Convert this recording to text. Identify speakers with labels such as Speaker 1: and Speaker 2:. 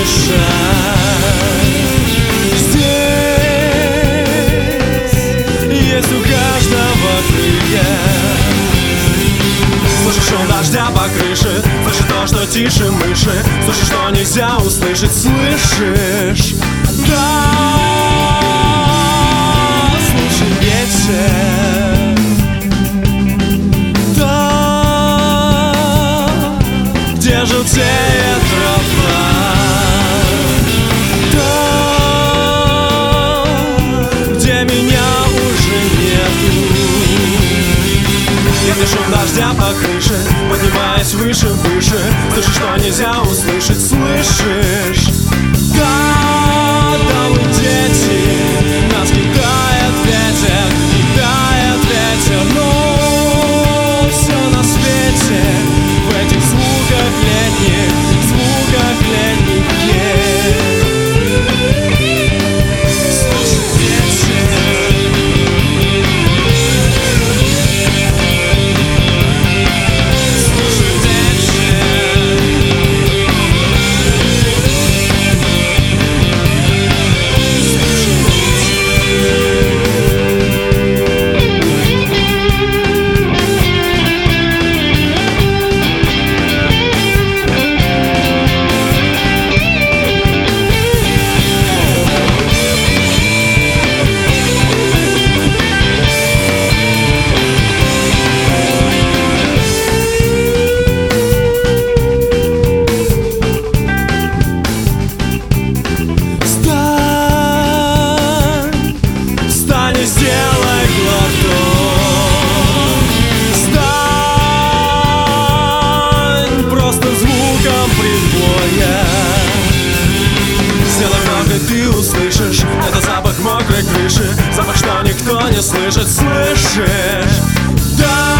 Speaker 1: дышать. Здесь есть у каждого крылья. Слышишь шум дождя по крыше, слышишь то, что тише мыши, слышишь, что нельзя услышать, слышишь? Да, слушай ветер. Да, где желтеет трава. Да, где меня уже нету. Если шум дождя по крыше, поднимаясь выше, выше, слышишь, что нельзя услышать, слышишь? Да, да, мы дети, нас кидает ветер, но все на свете в этих звуках летних слушай ветер. Сделай глоток, стань просто звуком прибоя. Сделай много, и ты услышишь. Это запах мокрой крыши, запах, что никто не слышит, слышишь? Да.